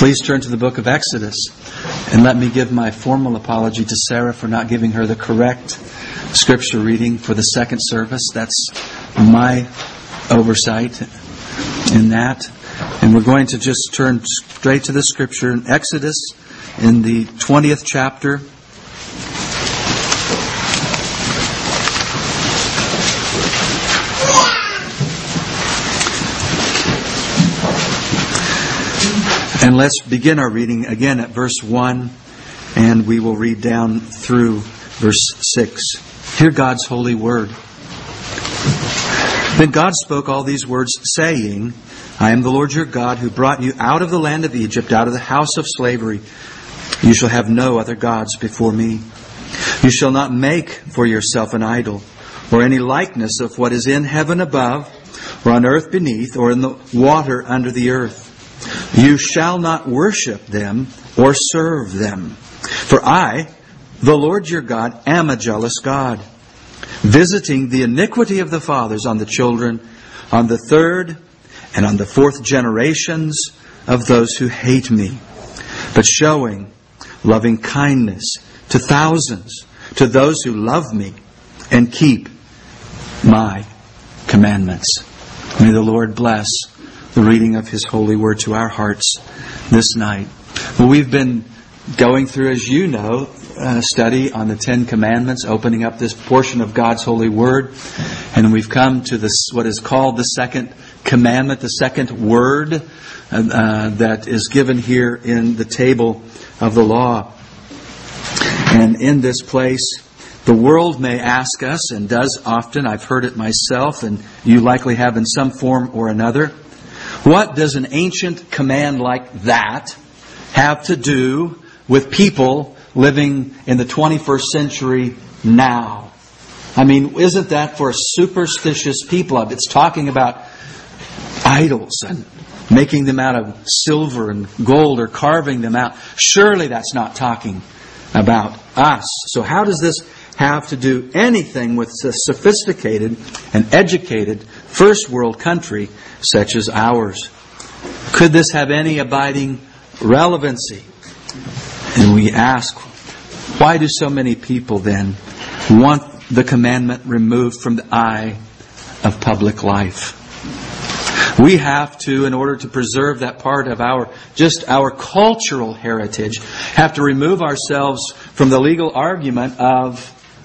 Please turn to the book of Exodus, and let me give my formal apology to Sarah for not giving her the correct scripture reading for the second service. That's my oversight in that. And we're going to just turn straight to the scripture in Exodus in the 20th chapter. And let's begin our reading again at verse 1, and we will read down through verse 6. Hear God's holy word. Then God spoke all these words, saying, I am the Lord your God, who brought you out of the land of Egypt, out of the house of slavery. You shall have no other gods before me. You shall not make for yourself an idol, or any likeness of what is in heaven above, or on earth beneath, or in the water under the earth. You shall not worship them or serve them. For I, the Lord your God, am a jealous God, visiting the iniquity of the fathers on the children, on the third and on the fourth generations of those who hate me, but showing loving kindness to thousands, to those who love me and keep my commandments. May the Lord bless the reading of His holy word to our hearts this night. Well, we've been going through, as you know, a study on the Ten Commandments, opening up this portion of God's holy word. And we've come to this, what is called the second commandment, the second word that is given here in the table of the law. And in this place, the world may ask us, and does often, I've heard it myself, and you likely have in some form or another, what does an ancient command like that have to do with people living in the 21st century now? I mean, isn't that for superstitious people? It's talking about idols and making them out of silver and gold or carving them out. Surely that's not talking about us. So how does this have to do anything with a sophisticated and educated first world country such as ours? Could this have any abiding relevancy? And we ask, why do so many people then want the commandment removed from the eye of public life? We have to, in order to preserve that part of our cultural heritage, have to remove ourselves from the legal argument of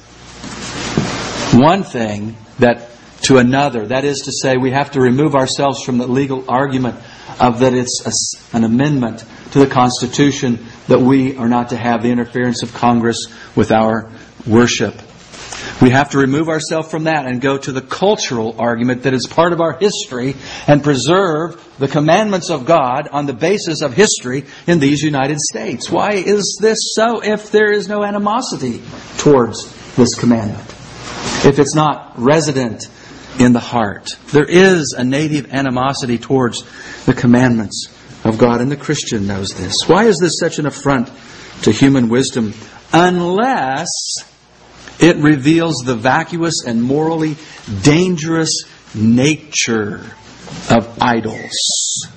one thing to another. That is to say, we have to remove ourselves from the legal argument of that it's an amendment to the Constitution that we are not to have the interference of Congress with our worship. We have to remove ourselves from that and go to the cultural argument that is part of our history and preserve the commandments of God on the basis of history in these United States. Why is this so if there is no animosity towards this commandment? If it's not resident in the heart. There is a native animosity towards the commandments of God, and the Christian knows this. Why is this such an affront to human wisdom? Unless it reveals the vacuous and morally dangerous nature of idols.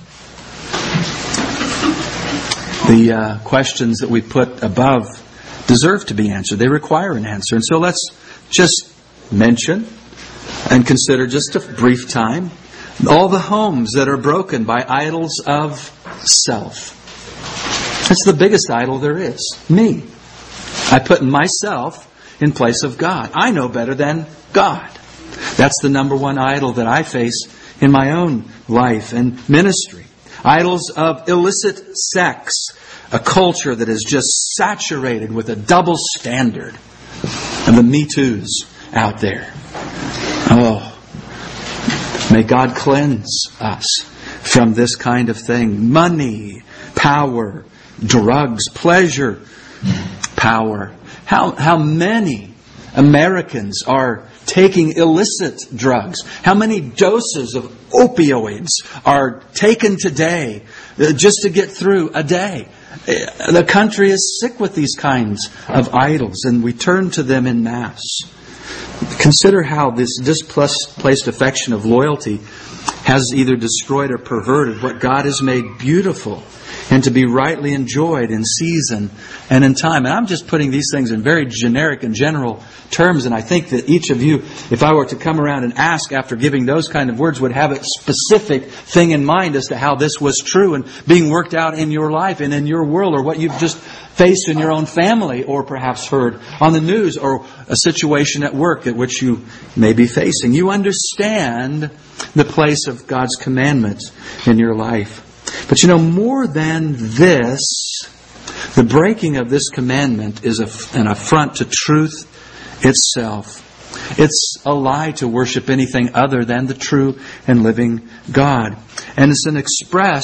The questions that we put above deserve to be answered. They require an answer. And so let's just mention and consider just a brief time all the homes that are broken by idols of self. That's the biggest idol there is. Me. I put myself in place of God. I know better than God. That's the number one idol that I face in my own life and ministry. Idols of illicit sex. A culture that is just saturated with a double standard. And the Me Too's out there. Oh, may God cleanse us from this kind of thing. Money, power, drugs, pleasure, power. How many Americans are taking illicit drugs? How many doses of opioids are taken today just to get through a day? The country is sick with these kinds of idols, and we turn to them en masse. Consider how this displaced affection of loyalty has either destroyed or perverted what God has made beautiful and to be rightly enjoyed in season and in time. And I'm just putting these things in very generic and general terms, and I think that each of you, if I were to come around and ask after giving those kind of words, would have a specific thing in mind as to how this was true and being worked out in your life and in your world, or what you've just faced in your own family, or perhaps heard on the news, or a situation at work at which you may be facing. You understand the place of God's commandments in your life. But more than this, the breaking of this commandment is an affront to truth itself. It's a lie to worship anything other than the true and living God. And it's an express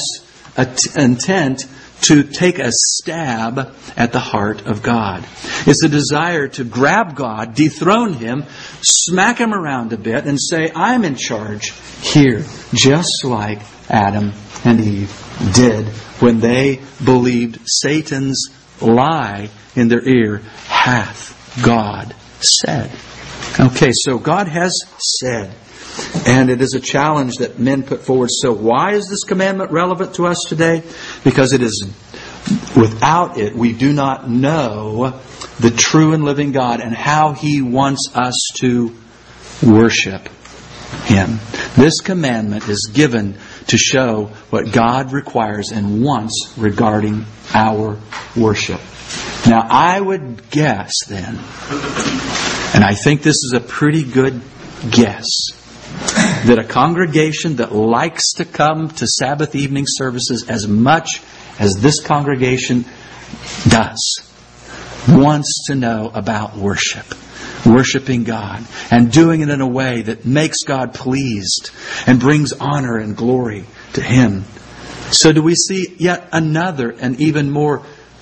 intent to take a stab at the heart of God. It's a desire to grab God, dethrone Him, smack Him around a bit, and say, I'm in charge here, just like Adam and Eve did when they believed Satan's lie in their ear, hath God said. Okay, so God has said. And it is a challenge that men put forward. So why is this commandment relevant to us today? Because it is, without it, we do not know the true and living God and how He wants us to worship Him. This commandment is given to show what God requires and wants regarding our worship. Now, I would guess then, and I think this is a pretty good guess, that a congregation that likes to come to Sabbath evening services as much as this congregation does wants to know about worship. Worshiping God and doing it in a way that makes God pleased and brings honor and glory to Him. So do we see yet another and even more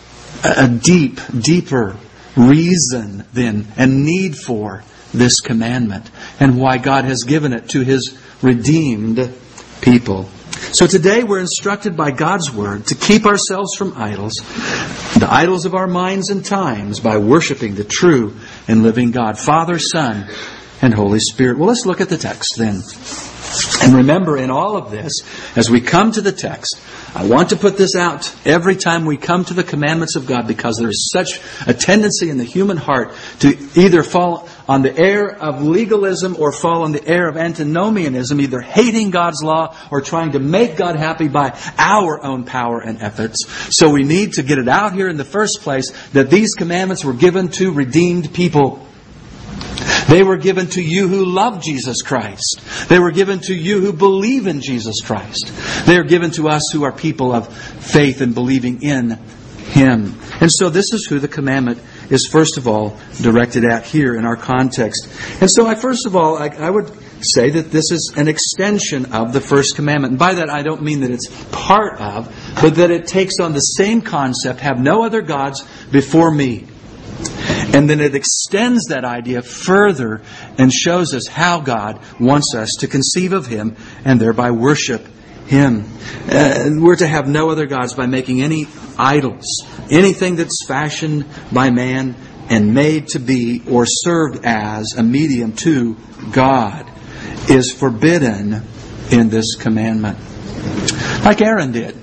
a deeper reason then and need for this commandment and why God has given it to His redeemed people. So today we're instructed by God's Word to keep ourselves from idols, the idols of our minds and times, by worshiping the true and living God, Father, Son, and Holy Spirit. Well, let's look at the text then. And remember, in all of this, as we come to the text, I want to put this out every time we come to the commandments of God, because there is such a tendency in the human heart to either fall on the air of legalism or fall on the air of antinomianism, either hating God's law or trying to make God happy by our own power and efforts. So we need to get it out here in the first place that these commandments were given to redeemed people. They were given to you who love Jesus Christ. They were given to you who believe in Jesus Christ. They are given to us who are people of faith and believing in Him. And so this is who the commandment is first of all directed at here in our context. And so I would say that this is an extension of the first commandment. And by that I don't mean that it's part of, but that it takes on the same concept, have no other gods before me. And then it extends that idea further and shows us how God wants us to conceive of Him and thereby worship Him. We're to have no other gods by making any idols. Anything that's fashioned by man and made to be or served as a medium to God is forbidden in this commandment. Like Aaron did.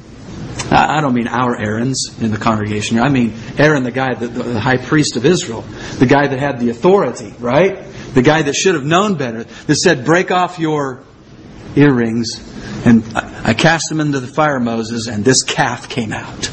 I don't mean our Aarons in the congregation. I mean Aaron, the guy, the high priest of Israel. The guy that had the authority, right? The guy that should have known better. That said, break off your earrings. And I cast them into the fire, Moses, and this calf came out.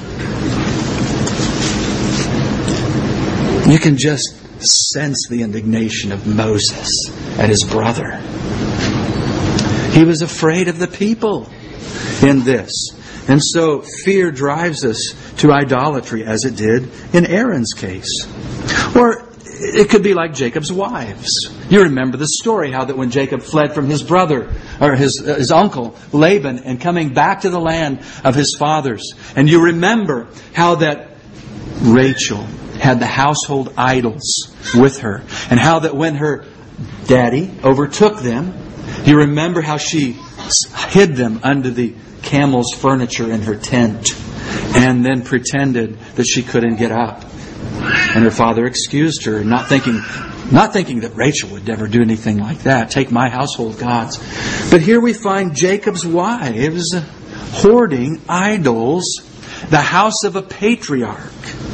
You can just sense the indignation of Moses at his brother. He was afraid of the people in this. And so fear drives us to idolatry, as it did in Aaron's case. Or it could be like Jacob's wives. You remember the story, how that when Jacob fled from his brother, or his uncle, Laban, and coming back to the land of his fathers. And you remember how that Rachel had the household idols with her. And how that when her daddy overtook them, you remember how she hid them under the camel's furniture in her tent and then pretended that she couldn't get up. And her father excused her, not thinking that Rachel would ever do anything like that. Take my household gods. But here we find Jacob's wives hoarding idols the house of a patriarch.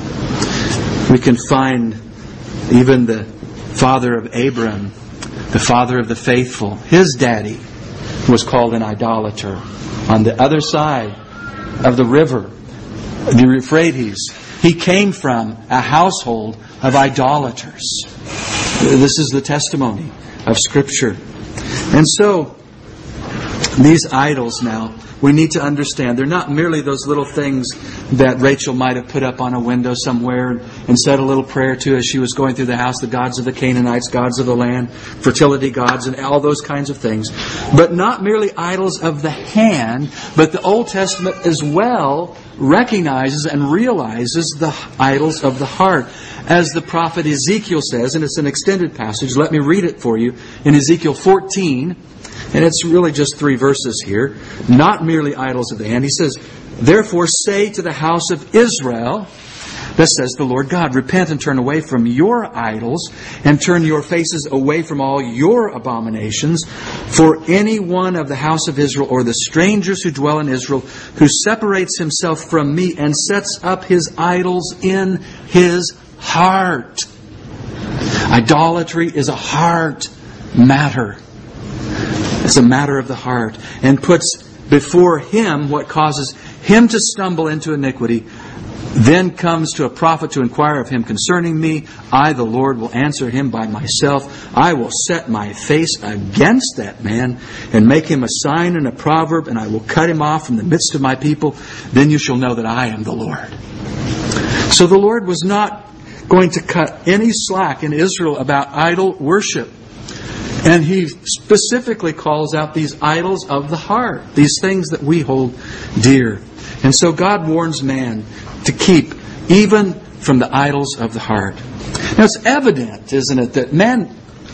We can find even the father of Abram, the father of the faithful. His daddy was called an idolater. On the other side of the river, the Euphrates, he came from a household of idolaters. This is the testimony of Scripture. And so, these idols now, we need to understand, they're not merely those little things that Rachel might have put up on a window somewhere and said a little prayer to as she was going through the house, the gods of the Canaanites, gods of the land, fertility gods, and all those kinds of things. But not merely idols of the hand, but the Old Testament as well recognizes and realizes the idols of the heart. As the prophet Ezekiel says, and it's an extended passage, let me read it for you, in Ezekiel 14, and it's really just 3 verses here. Not merely idols of the hand. He says, "Therefore say to the house of Israel, thus says the Lord God, repent and turn away from your idols, and turn your faces away from all your abominations. For any one of the house of Israel, or the strangers who dwell in Israel, who separates himself from me and sets up his idols in his heart." Idolatry is a heart matter. It's a matter of the heart. And puts before him what causes him to stumble into iniquity. Then comes to a prophet to inquire of him concerning me. I, the Lord, will answer him by myself. I will set my face against that man and make him a sign and a proverb, and I will cut him off from the midst of my people. Then you shall know that I am the Lord. So the Lord was not going to cut any slack in Israel about idol worship. And He specifically calls out these idols of the heart, these things that we hold dear. And so God warns man to keep even from the idols of the heart. Now it's evident, isn't it, that man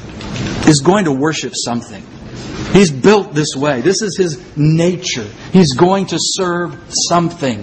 is going to worship something. He's built this way. This is his nature. He's going to serve something.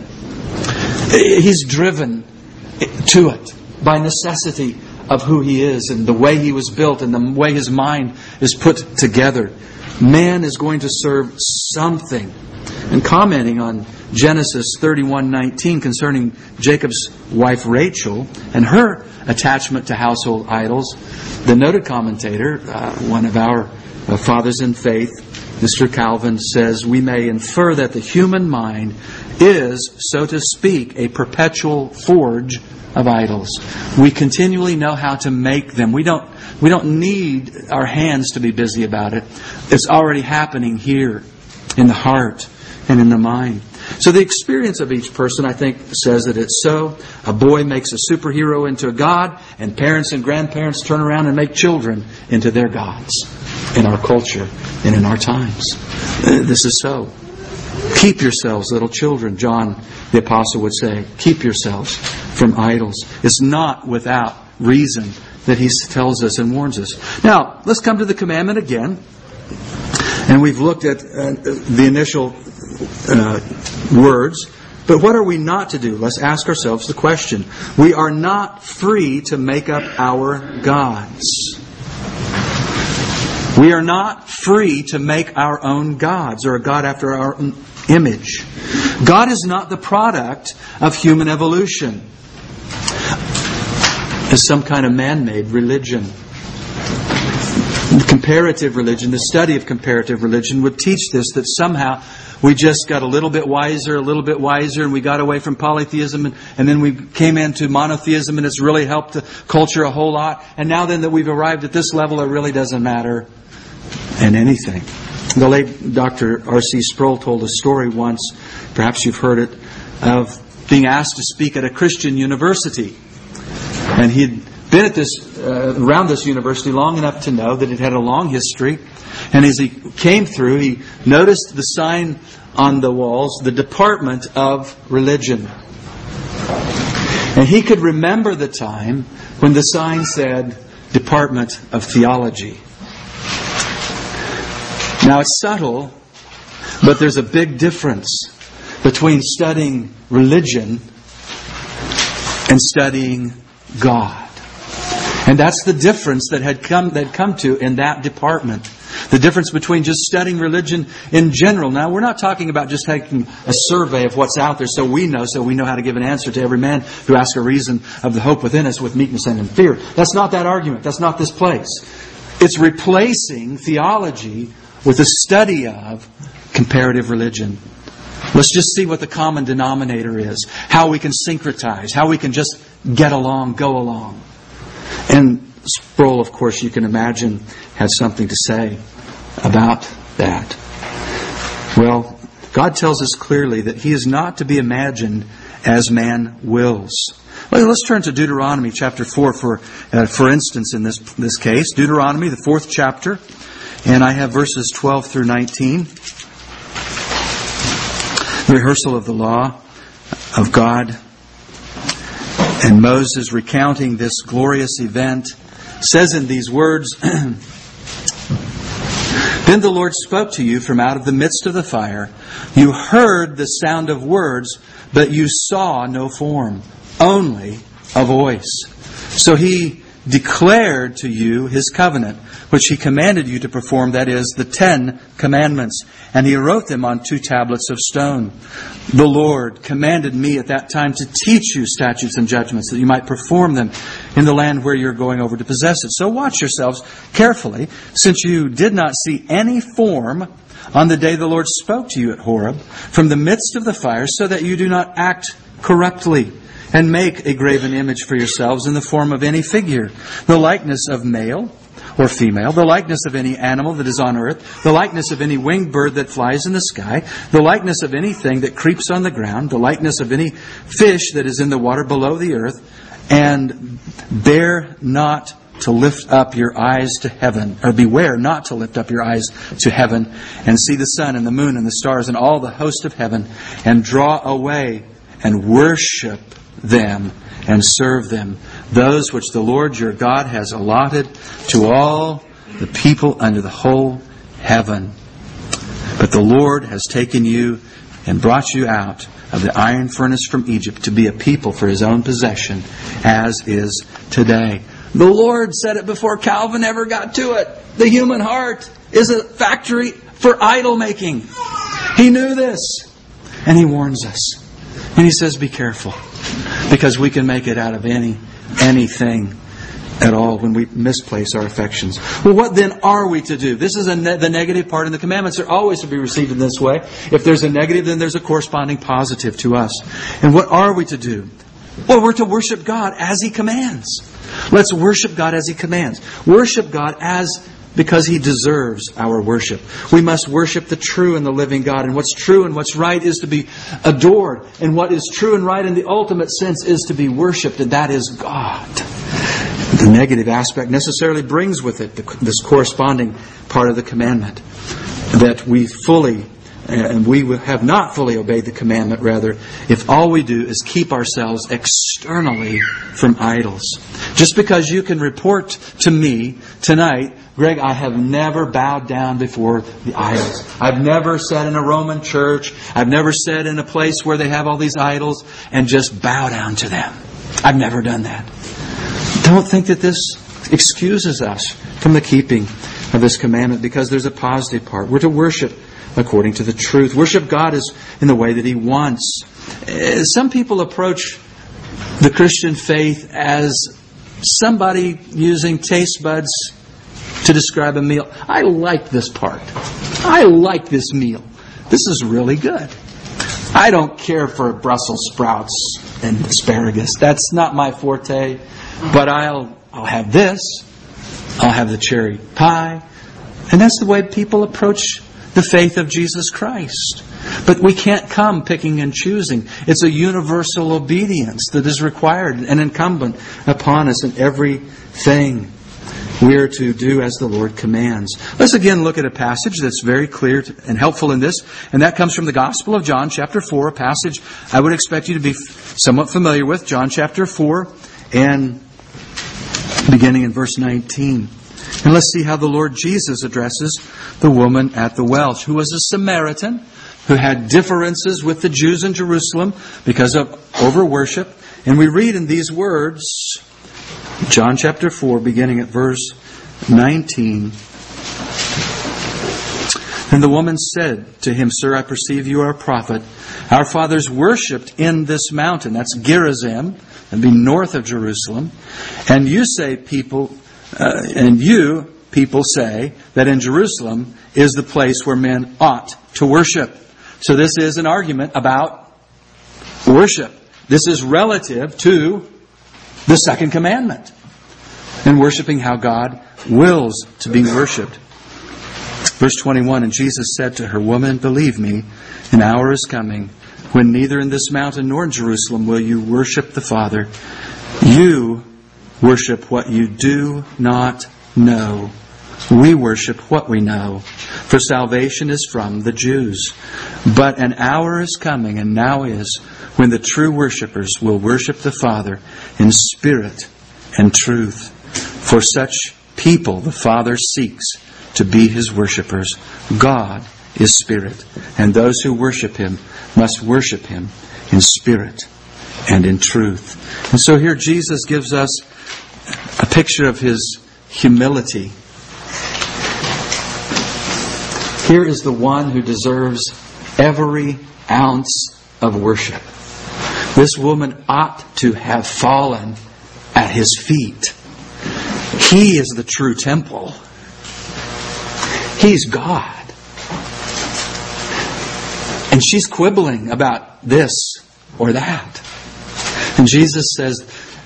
He's driven to it by necessity of who he is and the way he was built and the way his mind is put together. Man is going to serve something. And commenting on Genesis 31:19 concerning Jacob's wife Rachel and her attachment to household idols, the noted commentator, one of our fathers in faith, Mr. Calvin, says, "We may infer that the human mind is, so to speak, a perpetual forge of idols. We continually know how to make them. We don't need our hands to be busy about it. It's already happening here in the heart and in the mind." So the experience of each person, I think, says that it's so. A boy makes a superhero into a god, and parents and grandparents turn around and make children into their gods in our culture and in our times. This is so. Keep yourselves, little children, John the Apostle would say. Keep yourselves from idols. It's not without reason that he tells us and warns us. Now, let's come to the commandment again. And we've looked at the initial words. But what are we not to do? Let's ask ourselves the question. We are not free to make up our gods. We are not free to make our own gods or a God after our own image. God is not the product of human evolution. It's some kind of man-made religion. Comparative religion, the study of comparative religion would teach this, that somehow we just got a little bit wiser, and we got away from polytheism, and then we came into monotheism, and it's really helped the culture a whole lot. And now then that we've arrived at this level, it really doesn't matter in anything. The late Dr. R.C. Sproul told a story once, perhaps you've heard it, of being asked to speak at a Christian university. And he'd been at around this university long enough to know that it had a long history. And as he came through, he noticed the sign on the walls, the Department of Religion. And he could remember the time when the sign said, Department of Theology. Now it's subtle, but there's a big difference between studying religion and studying God. And that's the difference that had come to in that department. The difference between just studying religion in general. Now, we're not talking about just taking a survey of what's out there so we know how to give an answer to every man who asks a reason of the hope within us with meekness and in fear. That's not that argument. That's not this place. It's replacing theology with a study of comparative religion. Let's just see what the common denominator is. How we can syncretize. How we can just get along, go along. And Sproul, of course, you can imagine, had something to say about that. Well, God tells us clearly that He is not to be imagined as man wills. Well, let's turn to Deuteronomy chapter 4 for instance in this case. Deuteronomy, the 4th chapter. And I have verses 12 through 19. The rehearsal of the law of God. And Moses, recounting this glorious event, says in these words, Then the Lord spoke to you from out of the midst of the fire. You heard the sound of words, but you saw no form, only a voice. So He declared to you His covenant, which He commanded you to perform, that is, the 10 commandments. And He wrote them on 2 tablets of stone. The Lord commanded me at that time to teach you statutes and judgments, that you might perform them in the land where you're going over to possess it. So watch yourselves carefully, since you did not see any form on the day the Lord spoke to you at Horeb from the midst of the fire, so that you do not act corruptly and make a graven image for yourselves in the form of any figure, the likeness of male or female, the likeness of any animal that is on earth, the likeness of any winged bird that flies in the sky, the likeness of anything that creeps on the ground, the likeness of any fish that is in the water below the earth, and dare not to lift up your eyes to heaven, or beware not to lift up your eyes to heaven, and see the sun and the moon and the stars and all the host of heaven, and draw away and worship them and serve them, those which the Lord your God has allotted to all the people under the whole heaven. But the Lord has taken you and brought you out of the iron furnace from Egypt to be a people for His own possession, as is today. The Lord said it before Calvin ever got to it. The human heart is a factory for idol making. He knew this, and He warns us. And He says, be careful, because we can make it out of anything at all when we misplace our affections. Well, what then are we to do? This is the negative part, and the commandments are always to be received in this way. If there's a negative, then there's a corresponding positive to us. And what are we to do? Well, we're to worship God as He commands. Let's worship God as He commands. Worship God because He deserves our worship. We must worship the true and the living God. And what's true and what's right is to be adored. And what is true and right in the ultimate sense is to be worshipped, and that is God. The negative aspect necessarily brings with it this corresponding part of the commandment, that we have not fully obeyed the commandment, rather, if all we do is keep ourselves externally from idols. Just because you can report to me tonight, Greg, I have never bowed down before the idols. I've never sat in a Roman church. I've never sat in a place where they have all these idols and just bow down to them. I've never done that. Don't think that this excuses us from the keeping of this commandment, because there's a positive part. We're to worship according to the truth. Worship God is in the way that He wants. Some people approach the Christian faith as somebody using taste buds to describe a meal. I like this part. I like this meal. This is really good. I don't care for Brussels sprouts and asparagus. That's not my forte. But I'll have this. I'll have the cherry pie. And that's the way people approach the faith of Jesus Christ. But we can't come picking and choosing. It's a universal obedience that is required and incumbent upon us in everything. We are to do as the Lord commands. Let's again look at a passage that's very clear and helpful in this. And that comes from the Gospel of John, chapter 4, a passage I would expect you to be somewhat familiar with. John chapter 4, and beginning in verse 19. And let's see how the Lord Jesus addresses the woman at the well, who was a Samaritan, who had differences with the Jews in Jerusalem because of over-worship. And we read in these words, John chapter 4, beginning at verse 19. And the woman said to him, Sir, I perceive you are a prophet. Our fathers worshipped in this mountain. That's Gerizim. That'd be north of Jerusalem. And you people say that in Jerusalem is the place where men ought to worship. So this is an argument about worship. This is relative to the second commandment and worshiping how God wills to be worshipped. Verse 21, and Jesus said to her, Woman, believe me, an hour is coming when neither in this mountain nor in Jerusalem will you worship the Father. You worship what you do not know. We worship what we know. For salvation is from the Jews. But an hour is coming, and now is, when the true worshippers will worship the Father in spirit and truth. For such people the Father seeks to be His worshippers. God is spirit, and those who worship Him must worship Him in spirit and in truth. And so here Jesus gives us a picture of His humility. Here is the one who deserves every ounce of worship. This woman ought to have fallen at His feet. He is the true temple. He's God. And she's quibbling about this or that. And Jesus says,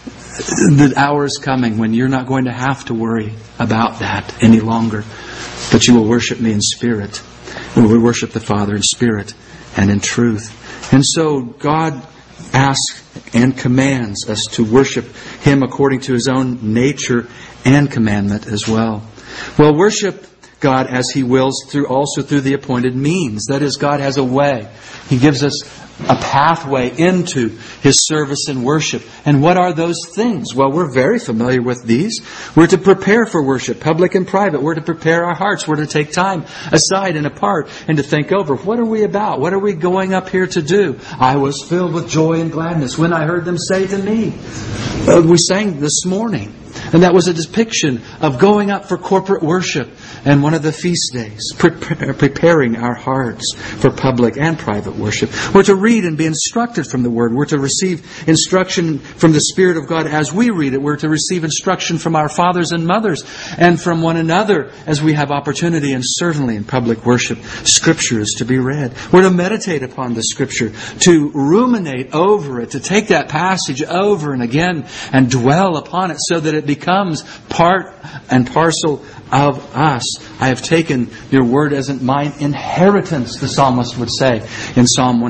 the hour is coming when you're not going to have to worry about that any longer. But you will worship me in spirit. We will worship the Father in spirit and in truth. And so God asks and commands us to worship Him according to His own nature and commandment as well. Well, worship God as He wills also through the appointed means. That is, God has a way. He gives us a pathway into His service and worship. And what are those things? Well, we're very familiar with these. We're to prepare for worship, public and private. We're to prepare our hearts. We're to take time aside and apart and to think over, what are we about? What are we going up here to do? I was filled with joy and gladness when I heard them say to me. We sang this morning. And that was a depiction of going up for corporate worship and one of the feast days, preparing our hearts for public and private worship. We're to read and be instructed from the Word. We're to receive instruction from the Spirit of God as we read it. We're to receive instruction from our fathers and mothers and from one another as we have opportunity, and certainly in public worship, Scripture is to be read. We're to meditate upon the Scripture, to ruminate over it, to take that passage over and again and dwell upon it so that it becomes part and parcel of us. I have taken your word as mine inheritance, the psalmist would say in Psalm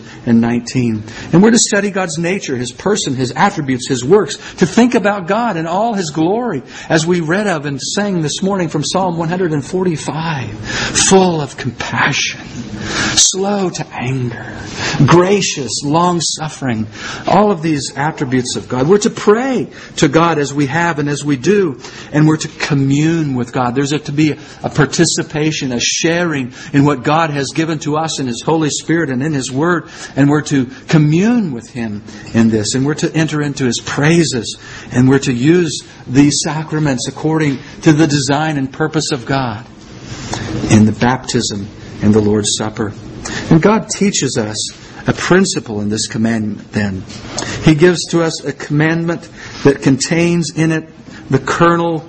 119. And we're to study God's nature, His person, His attributes, His works, to think about God and all His glory, as we read of and sang this morning from Psalm 145, full of compassion, slow to anger, gracious, long-suffering, all of these attributes of God. We're to pray to God as we have and as we do, and we're to commune with God. There's to be a participation, a sharing in what God has given to us in His Holy Spirit and in His Word, and we're to commune with Him in this, and we're to enter into His praises, and we're to use these sacraments according to the design and purpose of God in the baptism and the Lord's Supper. And God teaches us a principle in this commandment then. He gives to us a commandment that contains in it the kernel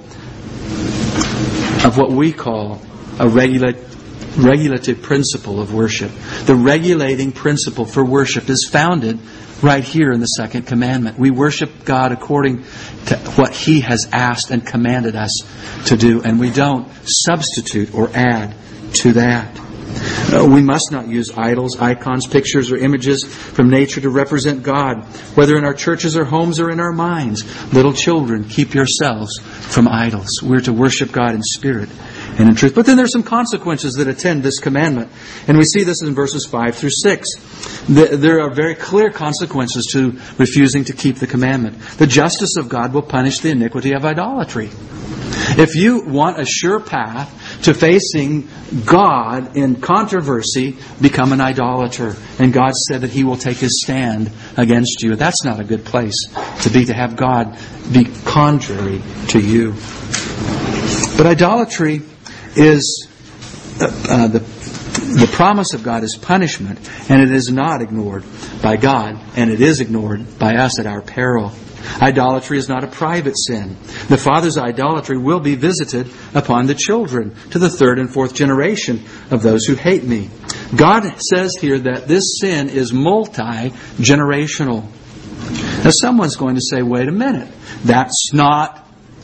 of what we call a regulative principle of worship. The regulating principle for worship is founded right here in the second commandment. We worship God according to what He has asked and commanded us to do, and we don't substitute or add to that. We must not use idols, icons, pictures, or images from nature to represent God, whether in our churches or homes or in our minds. Little children, keep yourselves from idols. We're to worship God in spirit and in truth. But then there's some consequences that attend this commandment. And we see this in verses 5 through 6. There are very clear consequences to refusing to keep the commandment. The justice of God will punish the iniquity of idolatry. If you want a sure path to facing God in controversy, become an idolater. And God said that He will take His stand against you. That's not a good place to be, to have God be contrary to you. But idolatry is the The promise of God is punishment, and it is not ignored by God, and it is ignored by us at our peril. Idolatry is not a private sin. The father's idolatry will be visited upon the children to the third and fourth generation of those who hate me. God says here that this sin is multi-generational. Now someone's going to say, wait a minute, that's not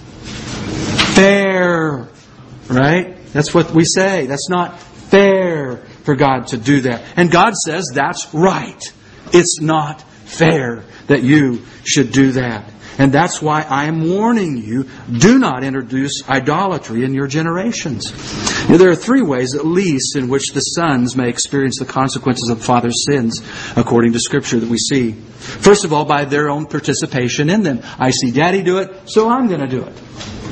fair, right? That's what we say. That's not fair for God to do that. And God says that's right. It's not fair that you should do that. And that's why I am warning you, do not introduce idolatry in your generations. Now, there are three ways at least in which the sons may experience the consequences of the father's sins according to Scripture that we see. First of all, by their own participation in them. I see Daddy do it, so I'm going to do it.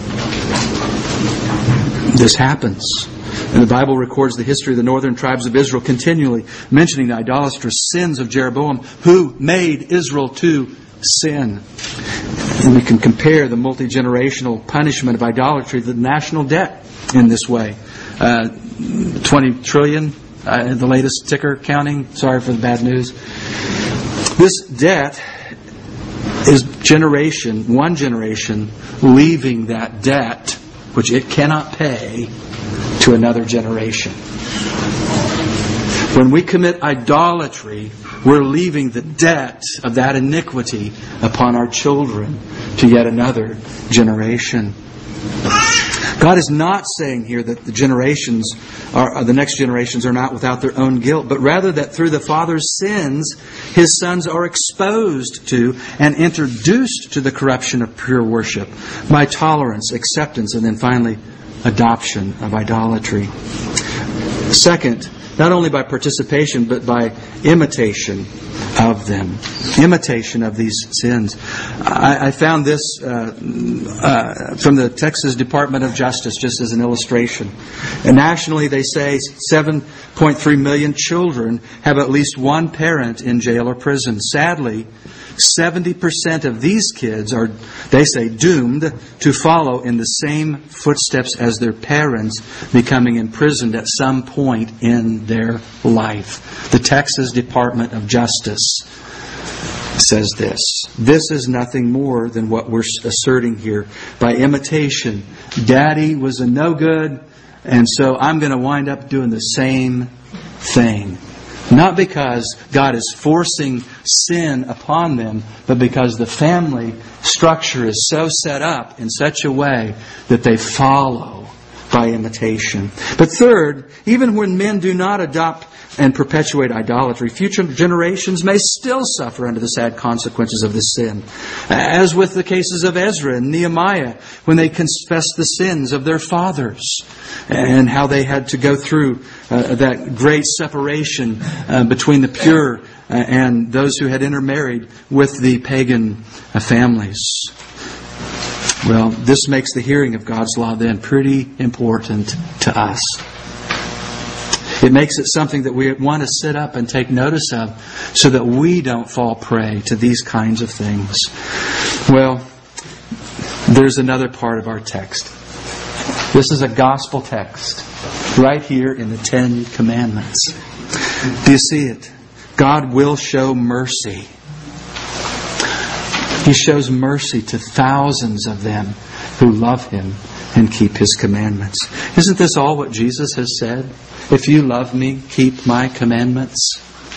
This happens. And the Bible records the history of the northern tribes of Israel continually mentioning the idolatrous sins of Jeroboam, who made Israel to sin. And we can compare the multi-generational punishment of idolatry to the national debt in this way. 20 trillion, the latest ticker counting. Sorry for the bad news. This debt is one generation leaving that debt, which it cannot pay, to another generation. When we commit idolatry, we're leaving the debt of that iniquity upon our children to yet another generation. God is not saying here that the next generations are not without their own guilt, but rather that through the father's sins, his sons are exposed to and introduced to the corruption of pure worship by tolerance, acceptance, and then finally adoption of idolatry. Second, not only by participation, but by imitation of them. Imitation of these sins. I found this from the Texas Department of Justice, just as an illustration. And nationally, they say 7.3 million children have at least one parent in jail or prison. Sadly, 70% of these kids are, they say, doomed to follow in the same footsteps as their parents, becoming imprisoned at some point in their life. The Texas Department of Justice says this. This is nothing more than what we're asserting here. By imitation, Daddy was a no good, and so I'm going to wind up doing the same thing. Not because God is forcing sin upon them, but because the family structure is so set up in such a way that they follow by imitation. But third, even when men do not adopt and perpetuate idolatry, future generations may still suffer under the sad consequences of this sin. As with the cases of Ezra and Nehemiah, when they confessed the sins of their fathers, and how they had to go through that great separation between the pure and those who had intermarried with the pagan families. Well, this makes the hearing of God's law then pretty important to us. It makes it something that we want to sit up and take notice of so that we don't fall prey to these kinds of things. Well, there's another part of our text. This is a gospel text right here in the Ten Commandments. Do you see it? God will show mercy. He shows mercy to thousands of them who love Him and keep His commandments. Isn't this all what Jesus has said? If you love me, keep my commandments.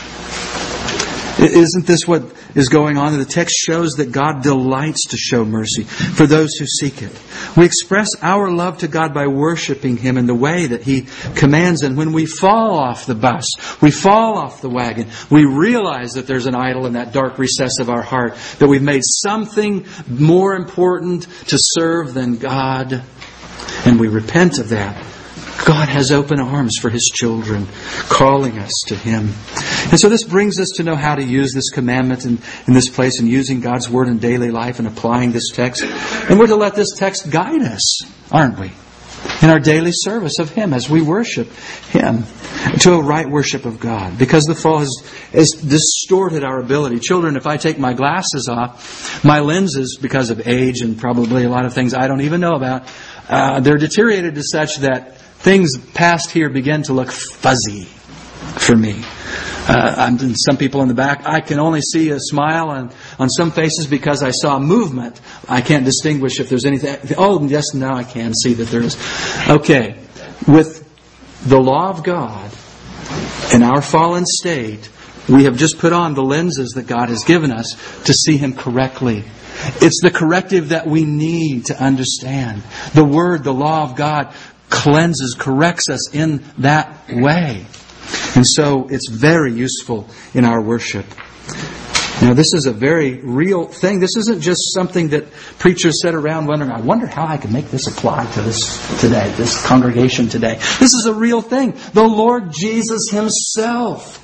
Isn't this what is going on? The text shows that God delights to show mercy for those who seek it. We express our love to God by worshiping Him in the way that He commands. And when we fall off the bus, we fall off the wagon, we realize that there's an idol in that dark recess of our heart, that we've made something more important to serve than God, and we repent of that. God has open arms for His children, calling us to Him. And so this brings us to know how to use this commandment in this place and using God's Word in daily life and applying this text. And we're to let this text guide us, aren't we? In our daily service of Him as we worship Him to a right worship of God. Because the fall has distorted our ability. Children, if I take my glasses off, my lenses, because of age and probably a lot of things I don't even know about, they're deteriorated to such that things past here begin to look fuzzy for me. Some people in the back, I can only see a smile on some faces because I saw movement. I can't distinguish if there's anything. Oh, yes, now I can see that there is. Okay, with the law of God in our fallen state, we have just put on the lenses that God has given us to see Him correctly. It's the corrective that we need to understand. The Word, the law of God, cleanses, corrects us in that way. And so it's very useful in our worship. Now, this is a very real thing. This isn't just something that preachers sit around wondering, I wonder how I can make this apply to this today, this congregation today. This is a real thing. The Lord Jesus Himself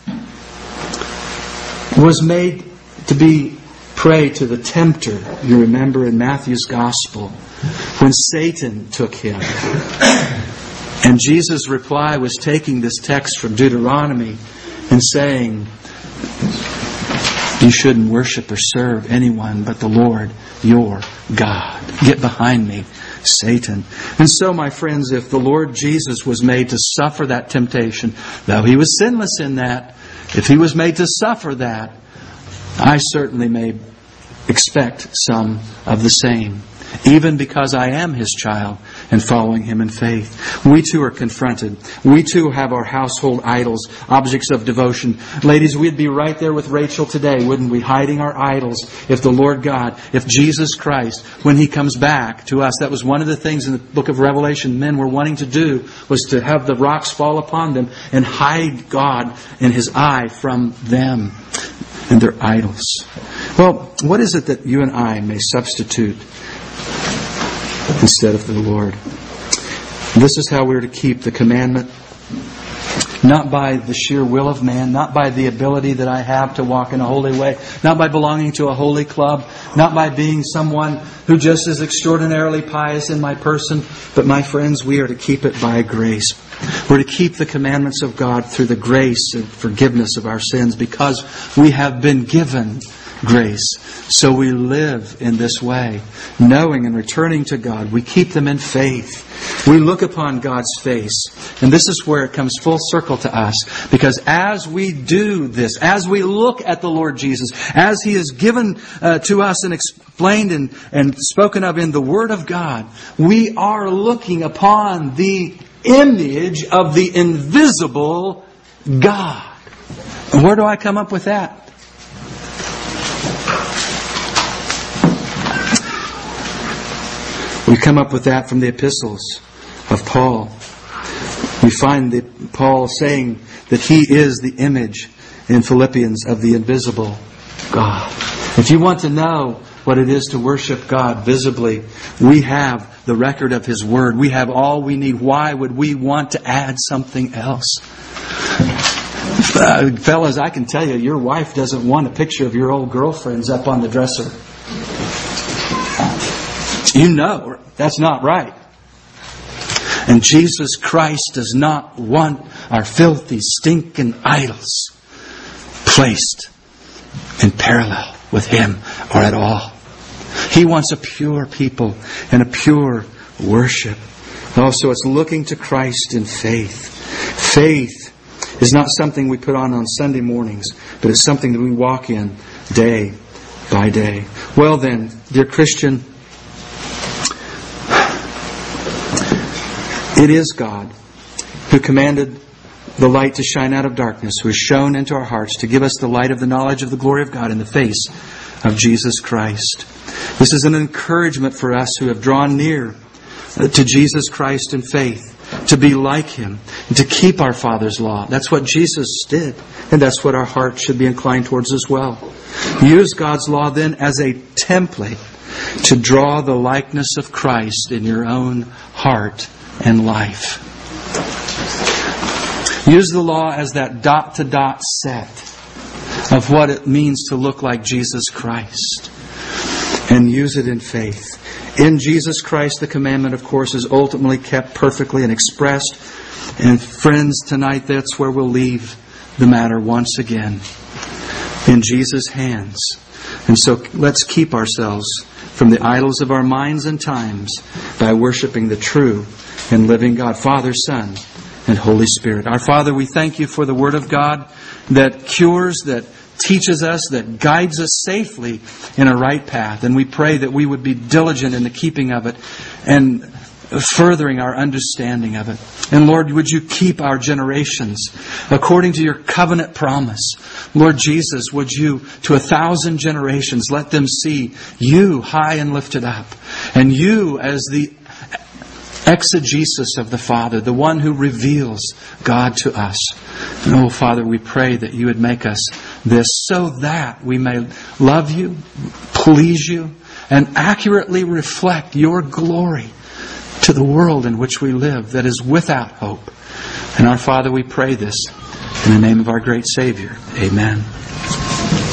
was made to be prey to the tempter. You remember in Matthew's Gospel, when Satan took Him. And Jesus' reply was taking this text from Deuteronomy and saying, you shouldn't worship or serve anyone but the Lord your God. Get behind me, Satan. And so, my friends, if the Lord Jesus was made to suffer that temptation, though He was sinless in that, if He was made to suffer that, I certainly may expect some of the same. Even because I am His child and following Him in faith. We too are confronted. We too have our household idols, objects of devotion. Ladies, we'd be right there with Rachel today, wouldn't we? Hiding our idols. If the Lord God, if Jesus Christ, when He comes back to us, that was one of the things in the book of Revelation men were wanting to do, was to have the rocks fall upon them and hide God and His eye from them and their idols. Well, what is it that you and I may substitute instead of the Lord? This is how we're to keep the commandment. Not by the sheer will of man, not by the ability that I have to walk in a holy way, not by belonging to a holy club, not by being someone who just is extraordinarily pious in my person, but my friends, we are to keep it by grace. We're to keep the commandments of God through the grace and forgiveness of our sins because we have been given grace. So we live in this way, knowing and returning to God. We keep them in faith. We look upon God's face. And this is where it comes full circle to us. Because as we do this, as we look at the Lord Jesus, as He is given to us and explained and spoken of in the Word of God, we are looking upon the image of the invisible God. And where do I come up with that? We come up with that from the epistles of Paul. We find Paul saying that he is the image in Philippians of the invisible God. If you want to know what it is to worship God visibly, we have the record of His Word. We have all we need. Why would we want to add something else? Fellas, I can tell you, your wife doesn't want a picture of your old girlfriends up on the dresser. You know that's not right. And Jesus Christ does not want our filthy, stinking idols placed in parallel with Him or at all. He wants a pure people and a pure worship. Also, it's looking to Christ in faith. Faith is not something we put on Sunday mornings, but it's something that we walk in day by day. Well then, dear Christian, it is God who commanded the light to shine out of darkness, who has shone into our hearts to give us the light of the knowledge of the glory of God in the face of Jesus Christ. This is an encouragement for us who have drawn near to Jesus Christ in faith, to be like Him, and to keep our Father's law. That's what Jesus did, and that's what our heart should be inclined towards as well. Use God's law then as a template to draw the likeness of Christ in your own heart and life. Use the law as that dot-to-dot set of what it means to look like Jesus Christ. And use it in faith. In Jesus Christ, the commandment, of course, is ultimately kept perfectly and expressed. And friends, tonight that's where we'll leave the matter once again. In Jesus' hands. And so let's keep ourselves from the idols of our minds and times by worshiping the true and living God, Father, Son, and Holy Spirit. Our Father, we thank You for the Word of God that cures, that teaches us, that guides us safely in a right path. And we pray that we would be diligent in the keeping of it and furthering our understanding of it. And Lord, would You keep our generations according to Your covenant promise. Lord Jesus, would You, to 1,000 generations, let them see You high and lifted up, and You as the exegesis of the Father, the one who reveals God to us. And oh, Father, we pray that You would make us this so that we may love You, please You, and accurately reflect Your glory to the world in which we live that is without hope. And our Father, we pray this in the name of our great Savior. Amen.